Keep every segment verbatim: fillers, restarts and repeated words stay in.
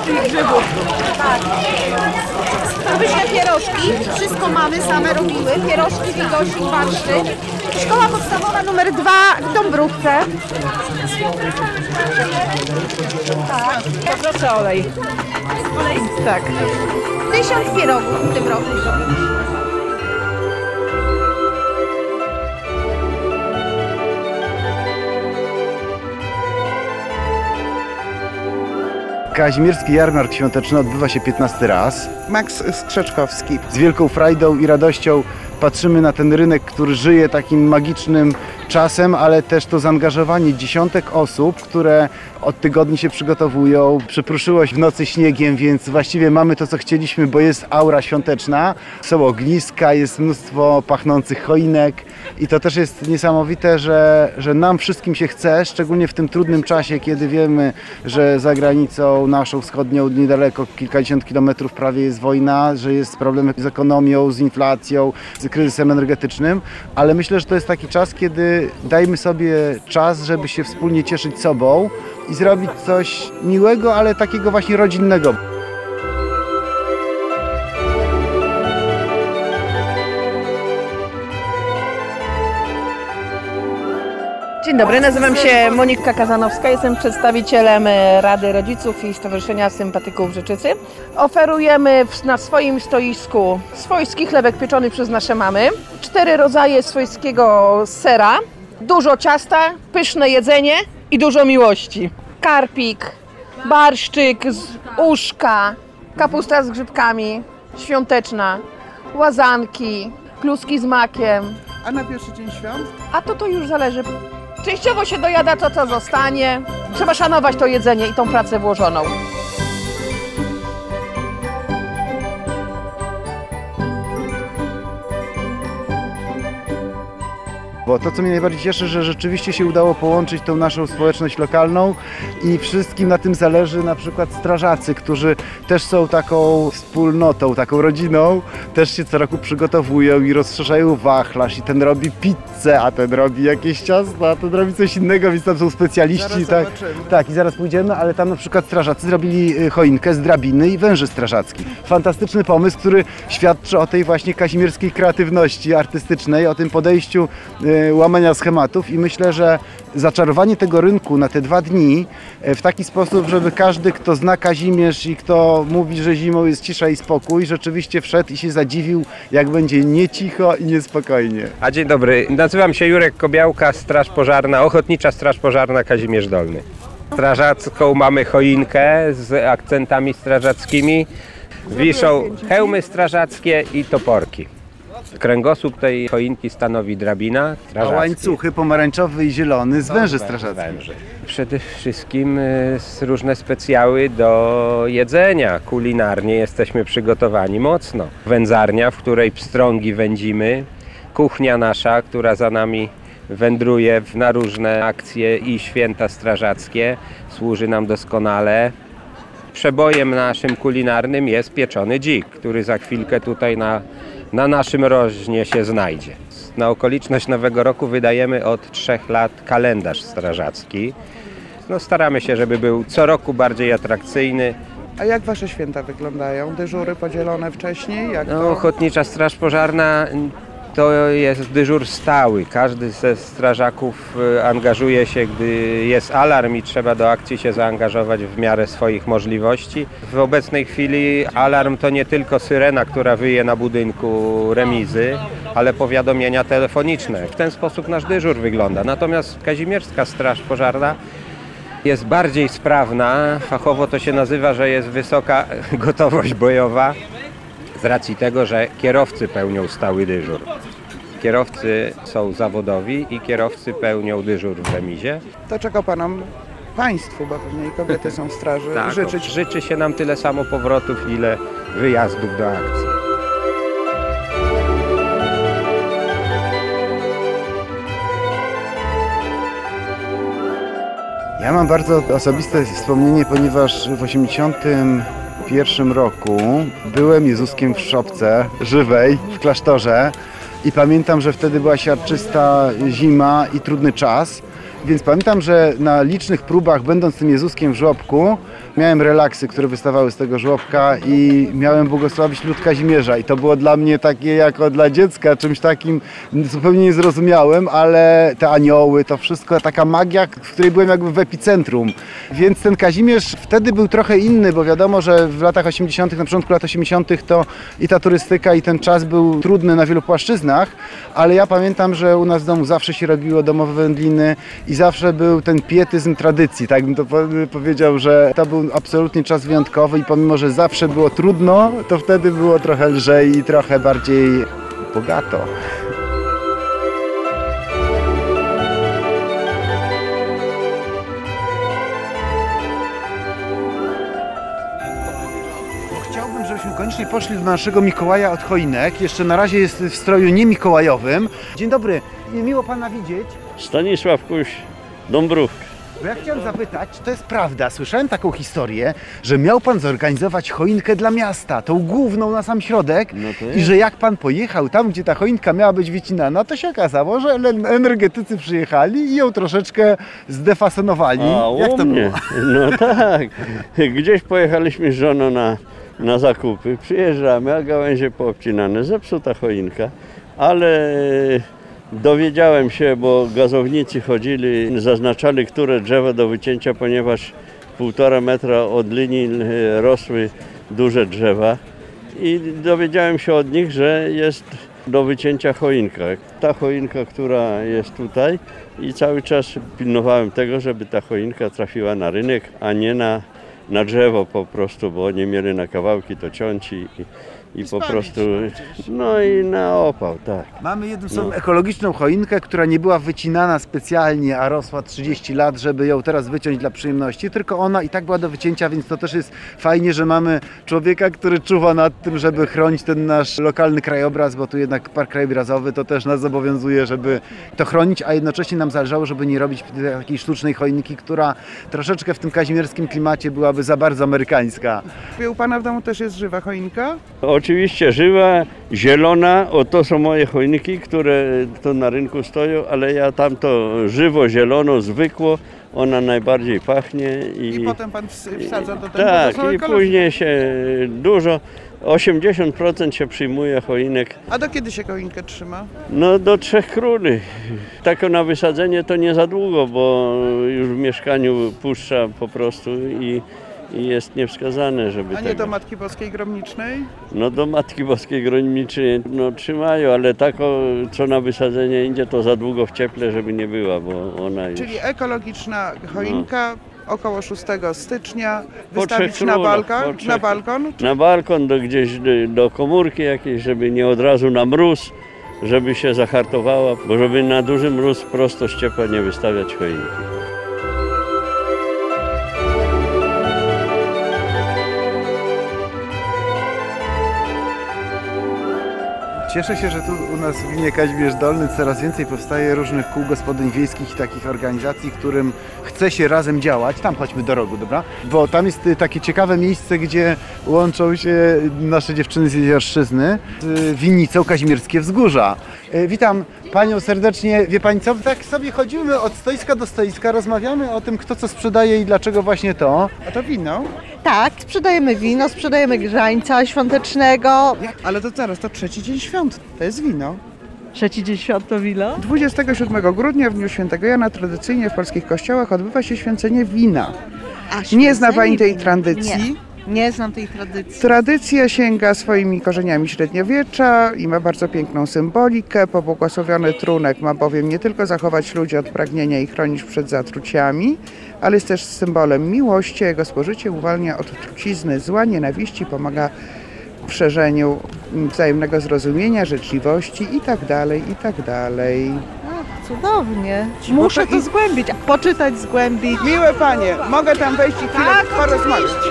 czyli grzybów. Tak. Pyszne pierożki, wszystko mamy, same robimy. Pierożki, bigosik, warszczyt. Szkoła podstawowa numer dwa w Dąbrówce. Tak. Poproszę olej. Olej? Tak. Tysiąc pierogów w tym roku. Kazimierski Jarmark Świąteczny odbywa się piętnasty raz. Max Skrzeczkowski. Z wielką frajdą i radością patrzymy na ten rynek, który żyje takim magicznym czasem, ale też to zaangażowanie dziesiątek osób, które od tygodni się przygotowują. Przypruszyło się w nocy śniegiem, więc właściwie mamy to, co chcieliśmy, bo jest aura świąteczna. Są ogniska, jest mnóstwo pachnących choinek i to też jest niesamowite, że, że nam wszystkim się chce, szczególnie w tym trudnym czasie, kiedy wiemy, że za granicą naszą wschodnią, niedaleko, kilkadziesiąt kilometrów prawie jest wojna, że jest problem z ekonomią, z inflacją, z kryzysem energetycznym, ale myślę, że to jest taki czas, kiedy dajmy sobie czas, żeby się wspólnie cieszyć sobą i zrobić coś miłego, ale takiego właśnie rodzinnego. Dzień dobry, nazywam się Monika Kazanowska, jestem przedstawicielem Rady Rodziców i Stowarzyszenia Sympatyków Rzeczycy. Oferujemy na swoim stoisku swojski chlebek pieczony przez nasze mamy, cztery rodzaje swojskiego sera, dużo ciasta, pyszne jedzenie i dużo miłości. Karpik, barszczyk z uszka, kapusta z grzybkami, świąteczna, łazanki, kluski z makiem. A na pierwszy dzień świąt? A to to już zależy. Częściowo się dojada to, co zostanie. Trzeba szanować to jedzenie i tą pracę włożoną. Bo to, co mnie najbardziej cieszy, że rzeczywiście się udało połączyć tą naszą społeczność lokalną i wszystkim na tym zależy, na przykład strażacy, którzy też są taką wspólnotą, taką rodziną, też się co roku przygotowują i rozszerzają wachlarz i ten robi pizzę, a ten robi jakieś ciasta, a ten robi coś innego, więc tam są specjaliści. Zaraz tak, zobaczymy. tak, i zaraz pójdziemy, ale tam na przykład strażacy zrobili choinkę z drabiny i węży strażacki. Fantastyczny pomysł, który świadczy o tej właśnie kazimierskiej kreatywności artystycznej, o tym podejściu łamania schematów i myślę, że zaczarowanie tego rynku na te dwa dni w taki sposób, żeby każdy, kto zna Kazimierz i kto mówi, że zimą jest cisza i spokój, rzeczywiście wszedł i się zadziwił, jak będzie nie cicho i niespokojnie. A dzień dobry, nazywam się Jurek Kobiałka, Straż Pożarna, Ochotnicza Straż Pożarna Kazimierz Dolny. Strażacką mamy choinkę z akcentami strażackimi, wiszą hełmy strażackie i toporki. Kręgosłup tej choinki stanowi drabina A strażacka. łańcuchy pomarańczowy i zielony z węży strażackich. Węży. Przede wszystkim y, różne specjały do jedzenia. Kulinarnie jesteśmy przygotowani mocno. Wędzarnia, w której pstrągi wędzimy. Kuchnia nasza, która za nami wędruje na różne akcje i święta strażackie. Służy nam doskonale. Przebojem naszym kulinarnym jest pieczony dzik, który za chwilkę tutaj na, na naszym rożnie się znajdzie. Na okoliczność Nowego Roku wydajemy od trzech lat kalendarz strażacki. No, staramy się, żeby był co roku bardziej atrakcyjny. A jak wasze święta wyglądają? Dyżury podzielone wcześniej? Jak No, to? Ochotnicza Straż Pożarna to jest dyżur stały. Każdy ze strażaków angażuje się, gdy jest alarm i trzeba do akcji się zaangażować w miarę swoich możliwości. W obecnej chwili alarm to nie tylko syrena, która wyje na budynku remizy, ale powiadomienia telefoniczne. W ten sposób nasz dyżur wygląda. Natomiast Kazimierska Straż Pożarna jest bardziej sprawna. Fachowo to się nazywa, że jest wysoka gotowość bojowa. Z racji tego, że kierowcy pełnią stały dyżur. Kierowcy są zawodowi i kierowcy pełnią dyżur w remizie. To czego panom, państwu, bo pewnie i kobiety są w straży, Tak, życzyć? życzy się nam tyle samo powrotów, ile wyjazdów do akcji. Ja mam bardzo osobiste wspomnienie, ponieważ w osiemdziesiątym pierwszym roku byłem Jezuskiem w szopce żywej w klasztorze i pamiętam, że wtedy była siarczysta zima i trudny czas Więc pamiętam, że na licznych próbach, będąc tym Jezuskiem w żłobku, miałem relaksy, które wystawały z tego żłobka i miałem błogosławić lud Kazimierza. I to było dla mnie takie, jako dla dziecka, czymś takim zupełnie niezrozumiałym, ale te anioły, to wszystko, taka magia, w której byłem jakby w epicentrum. Więc ten Kazimierz wtedy był trochę inny, bo wiadomo, że w latach osiemdziesiątych, na początku lat osiemdziesiątych to i ta turystyka, i ten czas był trudny na wielu płaszczyznach, ale ja pamiętam, że u nas w domu zawsze się robiło domowe wędliny i zawsze był ten pietyzm tradycji, tak bym to powiedział, że to był absolutnie czas wyjątkowy i pomimo, że zawsze było trudno, to wtedy było trochę lżej i trochę bardziej bogato. Chciałbym, żebyśmy koniecznie poszli do naszego Mikołaja od choinek. Jeszcze na razie jest w stroju nie mikołajowym. Dzień dobry, miło Pana widzieć. Stanisław Kuś, Dąbrówka. Bo ja chciałem zapytać, czy to jest prawda? Słyszałem taką historię, że miał Pan zorganizować choinkę dla miasta, tą główną na sam środek, No to i jest. że jak Pan pojechał tam, gdzie ta choinka miała być wycinana, to się okazało, że energetycy przyjechali i ją troszeczkę zdefasonowali. A Jak u to mnie? było? No tak. Gdzieś pojechaliśmy z żoną na, na zakupy, przyjeżdżamy, a gałęzie poobcinane, zepsuta choinka, ale dowiedziałem się, bo gazownicy chodzili, zaznaczali, które drzewa do wycięcia, ponieważ półtora metra od linii rosły duże drzewa i dowiedziałem się od nich, że jest do wycięcia choinka. Ta choinka, która jest tutaj, i cały czas pilnowałem tego, żeby ta choinka trafiła na rynek, a nie na, na drzewo po prostu, bo nie mieli na kawałki to ciąć i, i po prostu, no i na opał, tak. Mamy jedną tą No. ekologiczną choinkę, która nie była wycinana specjalnie, a rosła trzydzieści lat, żeby ją teraz wyciąć dla przyjemności, tylko ona i tak była do wycięcia, więc to też jest fajnie, że mamy człowieka, który czuwa nad tym, żeby chronić ten nasz lokalny krajobraz, bo tu jednak park krajobrazowy to też nas zobowiązuje, żeby to chronić, a jednocześnie nam zależało, żeby nie robić takiej sztucznej choinki, która troszeczkę w tym kazimierskim klimacie byłaby za bardzo amerykańska. U Pana w domu też jest żywa choinka? Oczywiście żywa, zielona, o to są moje choinki, które tu na rynku stoją, ale ja tamto żywo, zielono, zwykło, ona najbardziej pachnie. I, I potem Pan ws- wsadza do tego, tak, bo to są i ekologiczne. później się dużo, osiemdziesiąt procent się przyjmuje choinek, A do kiedy się choinkę trzyma? no do trzech króli. Takie na wysadzenie to nie za długo, bo już w mieszkaniu puszcza po prostu i i jest niewskazane, żeby A nie tego... do Matki Boskiej Gromnicznej? No do Matki Boskiej Gromnicznej no trzymają, ale tako co na wysadzenie idzie, to za długo w cieple, żeby nie była, bo ona już... Czyli ekologiczna choinka około szóstego stycznia Po wystawić trzech na królach, balkon, po na trzech- balkon. Na balkon, do gdzieś do, do komórki jakiejś, żeby nie od razu na mróz, żeby się zahartowała, bo żeby na duży mróz prosto z ciepła nie wystawiać choinki. Cieszę się, że tu u nas w gminie Kazimierz Dolny coraz więcej powstaje różnych kół gospodyń wiejskich i takich organizacji, którym chce się razem działać. Tam chodźmy do rogu, dobra? Bo tam jest y, takie ciekawe miejsce, gdzie łączą się nasze dziewczyny z Jeziorszczyzny z winnicą Kazimierskie Wzgórza. Y, Witam Panią serdecznie. Wie Pani co? Tak sobie chodzimy od stoiska do stoiska, rozmawiamy o tym, kto co sprzedaje i dlaczego właśnie to. A to wino? Tak, sprzedajemy wino, sprzedajemy grzańca świątecznego. Ale to zaraz, to trzeci dzień świąt. To jest wino. Trzeci dzień świąt to wino. dwudziestego siódmego grudnia w dniu świętego Jana tradycyjnie w polskich kościołach odbywa się święcenie wina. A, Nie zna Pani tej wina. tradycji? Nie, nie znam tej tradycji. Tradycja sięga swoimi korzeniami średniowiecza i ma bardzo piękną symbolikę. Pobłogosławiony trunek ma bowiem nie tylko zachować ludzi od pragnienia i chronić przed zatruciami, ale jest też symbolem miłości. Jego spożycie uwalnia od trucizny zła, nienawiści, pomaga w szerzeniu wzajemnego zrozumienia, życzliwości itd., itd. Ach, cudownie. Muszę to zgłębić, poczytać, zgłębić. Miłe Panie, mogę tam wejść i chwilę Tak, porozmawiać. oczywiście.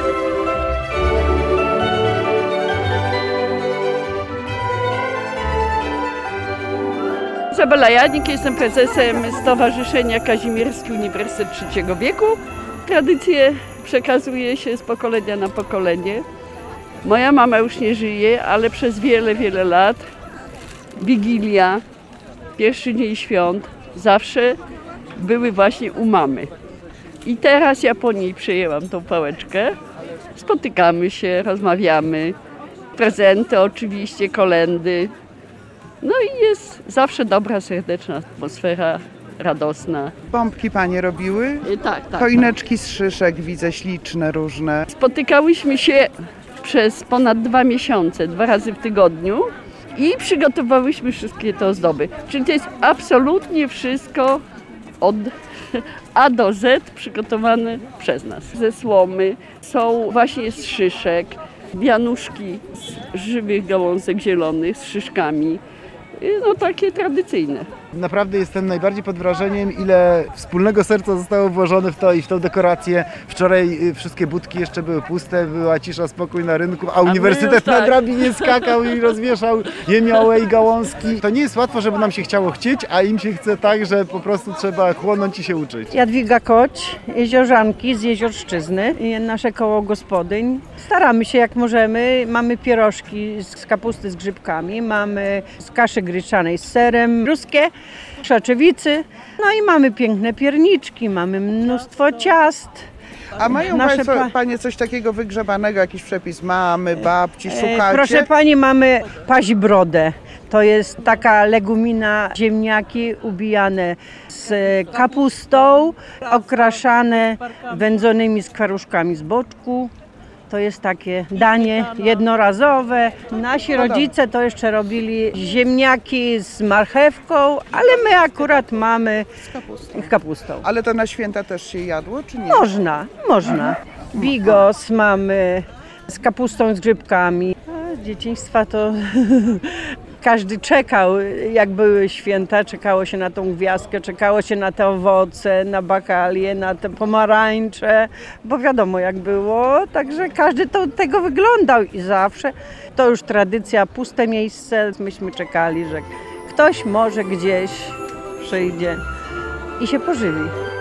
Izabela Janik, jestem prezesem Stowarzyszenia Kazimierski Uniwersytet Trzeciego Wieku. Tradycje przekazuje się z pokolenia na pokolenie. Moja mama już nie żyje, ale przez wiele, wiele lat Wigilia, pierwszy dzień świąt, zawsze były właśnie u mamy. I teraz ja po niej przejęłam tą pałeczkę. Spotykamy się, rozmawiamy, prezenty oczywiście, kolędy. No i jest zawsze dobra, serdeczna atmosfera, radosna. Bombki panie robiły? I tak, tak. Choineczki z szyszek widzę śliczne, różne. Spotykałyśmy się przez ponad dwa miesiące, dwa razy w tygodniu i przygotowałyśmy wszystkie te ozdoby. Czyli to jest absolutnie wszystko od A do Z przygotowane przez nas. Ze słomy, są właśnie z szyszek, wianuszki z żywych gałązek zielonych, z szyszkami. No takie tradycyjne. Naprawdę jestem najbardziej pod wrażeniem, ile wspólnego serca zostało włożone w to i w tą dekorację. Wczoraj y, wszystkie budki jeszcze były puste, była cisza, spokój na rynku, a uniwersytet już tak. na drabinie skakał i rozwieszał jemiołę i gałązki. To nie jest łatwo, żeby nam się chciało chcieć, a im się chce tak, że po prostu trzeba chłonąć i się uczyć. Jadwiga Koć, jeziorzanki z Jeziorszczyzny, nasze koło gospodyń. Staramy się jak możemy, mamy pierożki z kapusty z grzybkami, mamy z kaszy gryczanej z serem, ruskie, krzaczewicy, no i mamy piękne pierniczki, mamy mnóstwo ciast. A mają Nasze państwo, pa- panie coś takiego wygrzebanego, jakiś przepis mamy, babci, szukacie? E, Proszę pani, mamy pazibrodę. To jest taka legumina, ziemniaki ubijane z kapustą, okraszane wędzonymi skwaruszkami z boczku. To jest takie danie jednorazowe. Nasi rodzice to jeszcze robili ziemniaki z marchewką, ale my akurat mamy z kapustą. kapustą. Ale to na święta też się jadło, czy nie? Można, można. Bigos mamy z kapustą, z grzybkami. A dzieciństwa to każdy czekał, jak były święta, czekało się na tą gwiazdkę, czekało się na te owoce, na bakalie, na te pomarańcze, bo wiadomo jak było, także każdy to tego wyglądał i zawsze to już tradycja, puste miejsce, myśmy czekali, że ktoś może gdzieś przyjdzie i się pożywi.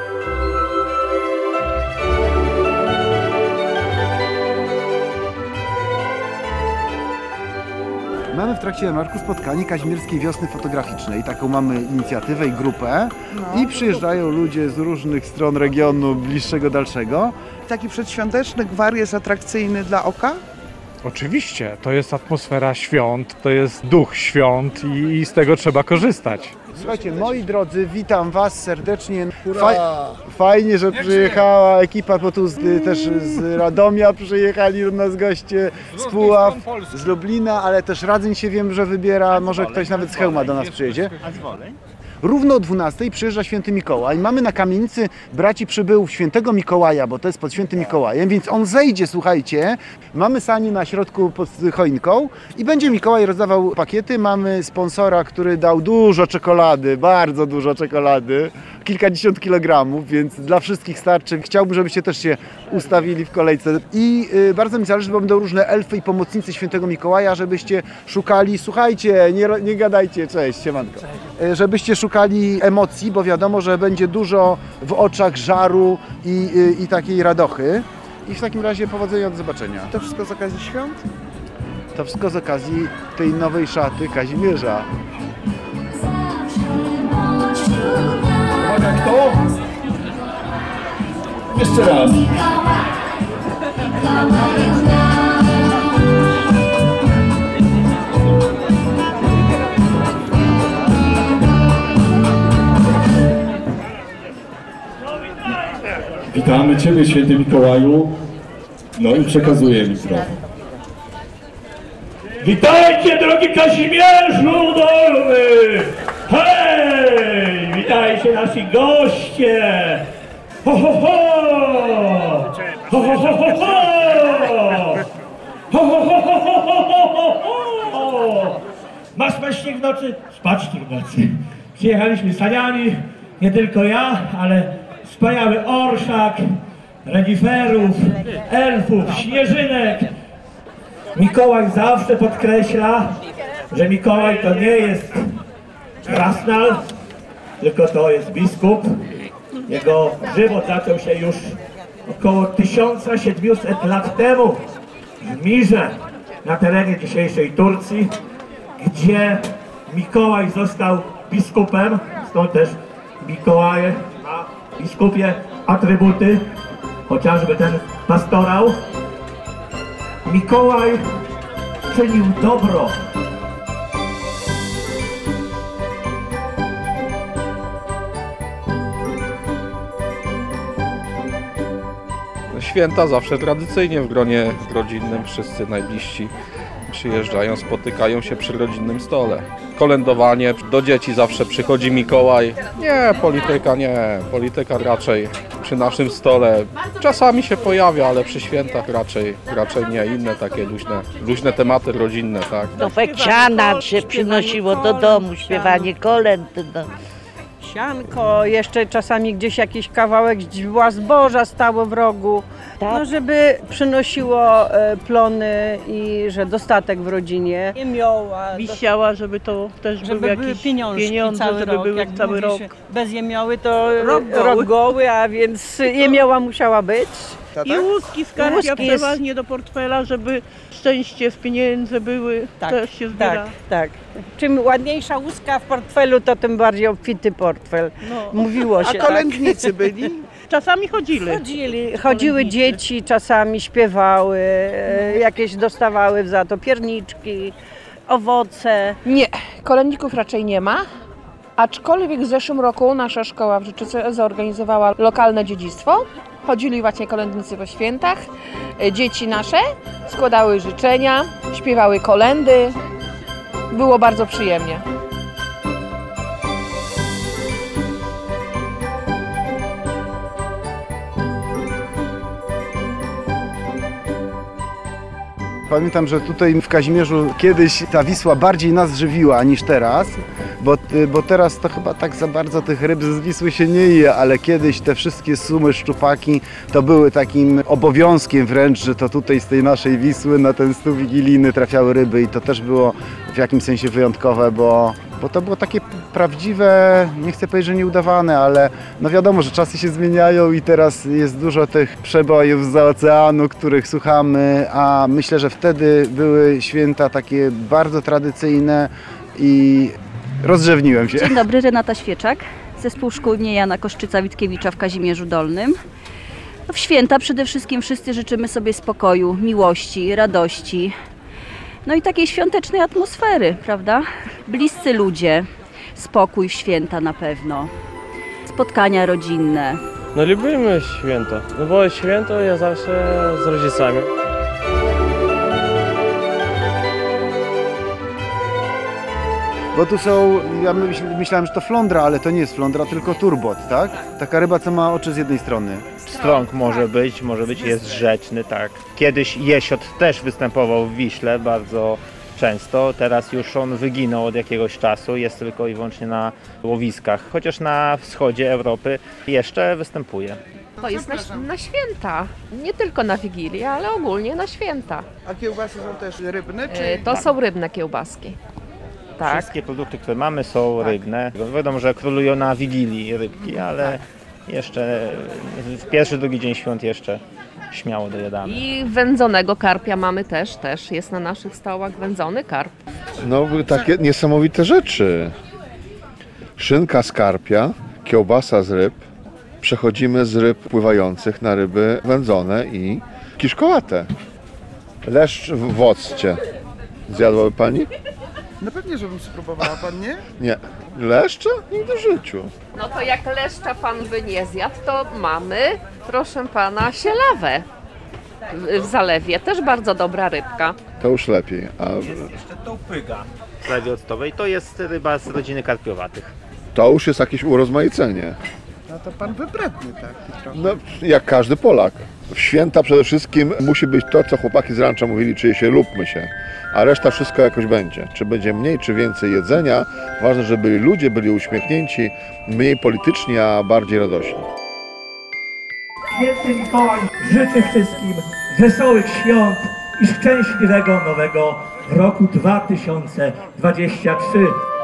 Mamy w trakcie jarmarku spotkanie Kazimierskiej Wiosny Fotograficznej. Taką mamy inicjatywę i grupę. No. I przyjeżdżają ludzie z różnych stron regionu, bliższego, dalszego. Taki przedświąteczny gwar jest atrakcyjny dla oka? Oczywiście, to jest atmosfera świąt, to jest duch świąt i z tego trzeba korzystać. Słuchajcie, moi drodzy, witam Was serdecznie. Faj, fajnie, że przyjechała ekipa, bo tu z, też z Radomia przyjechali do nas goście, z Puław, z Lublina, ale też Radzyń się wiem, że wybiera, może ktoś nawet z Chełma do nas przyjedzie. Równo o dwunastej przyjeżdża Święty Mikołaj. Mamy na kamienicy braci przybyłów Świętego Mikołaja, bo to jest pod Świętym Mikołajem, więc on zejdzie, słuchajcie. Mamy sanie na środku pod choinką i będzie Mikołaj rozdawał pakiety. Mamy sponsora, który dał dużo czekolady, bardzo dużo czekolady, kilkadziesiąt kilogramów, więc dla wszystkich starczy. Chciałbym, żebyście też się ustawili w kolejce. I y, bardzo mi zależy, bo będą różne elfy i pomocnicy Świętego Mikołaja, żebyście szukali, słuchajcie, nie, nie gadajcie, cześć, siemanko. Y, żebyście szukali emocji, bo wiadomo, że będzie dużo w oczach żaru i, y, i takiej radochy. I w takim razie powodzenia, do zobaczenia. To wszystko z okazji świąt? To wszystko z okazji tej nowej szaty Kazimierza. Uwaga, kto? Jeszcze raz. Witamy Ciebie, Święty Mikołaju. No i przekazuję mikrofon. Witajcie, drogi Kazimierzu Dolny! Hej! Witajcie nasi goście! Ho, ho, ho! Ho, ho, ho, ho, ho! Ho, ho, ho, ho, ho, ho, ho, ho! Masz spać w nocy? Spać w nocy. Przyjechaliśmy saniami, nie tylko ja, ale wspaniały orszak, reniferów, elfów, śnieżynek. Mikołaj zawsze podkreśla, że Mikołaj to nie jest krasnal, tylko to jest biskup. Jego żywot zaczął się już około tysiąc siedemset lat temu w Mirze, na terenie dzisiejszej Turcji, gdzie Mikołaj został biskupem, stąd też Mikołaje Biskupie atrybuty, chociażby ten pastorał. Mikołaj czynił dobro. Święta zawsze tradycyjnie w gronie rodzinnym, wszyscy najbliżsi przyjeżdżają, spotykają się przy rodzinnym stole. Kolędowanie, do dzieci zawsze przychodzi Mikołaj. Nie, polityka nie, polityka raczej przy naszym stole. Czasami się pojawia, ale przy świętach raczej, raczej nie, inne takie luźne, luźne tematy rodzinne, tak. Do peciana się przynosiło do domu, śpiewanie kolęd. No. Sianko, jeszcze czasami gdzieś jakiś kawałek źdźbła zboża stało w rogu, no żeby przynosiło e, plony i że dostatek w rodzinie. Jemioła, Wisiała, żeby to też żeby były były jakieś pieniążki pieniądze, cały żeby rok. były Jak cały mówisz, rok. Bez jemioły to Rok goły. rok goły, a więc jemioła musiała być. I łuski skarbia Łuski jest- przeważnie do portfela, żeby szczęście z pieniędzy były, Tak, też się zbiera. tak, tak. Czym ładniejsza łuska w portfelu, to tym bardziej obfity portfel. No. Mówiło się. A kolędnicy tak. byli? Czasami chodzili. Chodzili, chodziły dzieci, czasami śpiewały, e, jakieś dostawały za to pierniczki, owoce. Nie, kolędników raczej nie ma, aczkolwiek w zeszłym roku nasza szkoła w Rzeczyce zorganizowała lokalne dziedzictwo. Chodzili właśnie kolędnicy po świętach, e, dzieci nasze składały życzenia, śpiewały kolędy. Było bardzo przyjemnie. Pamiętam, że tutaj w Kazimierzu kiedyś ta Wisła bardziej nas żywiła niż teraz, bo, bo teraz to chyba tak za bardzo tych ryb z Wisły się nie je, ale kiedyś te wszystkie sumy, szczupaki to były takim obowiązkiem wręcz, że to tutaj z tej naszej Wisły na ten stół wigilijny trafiały ryby i to też było w jakimś sensie wyjątkowe, bo, bo to było takie prawdziwe, nie chcę powiedzieć, że nieudawane, ale no wiadomo, że czasy się zmieniają i teraz jest dużo tych przebojów z oceanu, których słuchamy, a myślę, że wtedy były święta takie bardzo tradycyjne i rozrzewniłem się. Dzień dobry, Renata Świeczak, Zespół Szkół im. Jana Koszczyca-Witkiewicza w Kazimierzu Dolnym. No w święta przede wszystkim wszyscy życzymy sobie spokoju, miłości, radości, no i takiej świątecznej atmosfery, prawda? Bliscy ludzie, spokój w święta na pewno, spotkania rodzinne. No lubimy święta, no bo święto ja zawsze z rodzicami. Bo tu są, ja myśl, myślałem, że to flądra, ale to nie jest flądra, tylko turbot, tak? Taka ryba, co ma oczy z jednej strony. Strąg może być, może być, jest rzeczny, tak. Kiedyś jesiot też występował w Wiśle bardzo często, teraz już on wyginął od jakiegoś czasu, jest tylko i wyłącznie na łowiskach, chociaż na wschodzie Europy jeszcze występuje. To jest na, na święta, nie tylko na Wigilię, ale ogólnie na święta. A kiełbasy są też rybne? Czy... E, To Tak. są rybne kiełbaski. Tak. Wszystkie produkty, które mamy, są rybne. Wiadomo, że królują na Wigilii rybki, ale jeszcze w pierwszy, drugi dzień świąt jeszcze śmiało dojadamy. I wędzonego karpia mamy też, też jest na naszych stołach wędzony karp. No takie niesamowite rzeczy. Szynka z karpia, kiełbasa z ryb. Przechodzimy z ryb pływających na ryby wędzone i kiszkowate. Leszcz w woccie. Zjadłaby pani? No pewnie, żebym spróbowała, pan nie? Nie. Leszcza? Nigdy w życiu. No to jak leszcza pan by nie zjadł, to mamy, proszę pana, sielawę w- w zalewie. Też bardzo dobra rybka. To już lepiej. A Jeszcze tołpyga z zalewie octowej, to jest ryba z rodziny karpiowatych. to już jest jakieś urozmaicenie. No to pan wybredny taki trochę. No, jak każdy Polak. W święta przede wszystkim musi być to, co chłopaki z rancza mówili, czyli się lubmy się, a reszta wszystko jakoś będzie. Czy będzie mniej, czy więcej jedzenia, ważne, żeby ludzie byli uśmiechnięci, mniej polityczni, a bardziej radośni. Święty Mikołaj życzy wszystkim wesołych świąt i szczęśliwego nowego roku dwa tysiące dwudziestego trzeciego.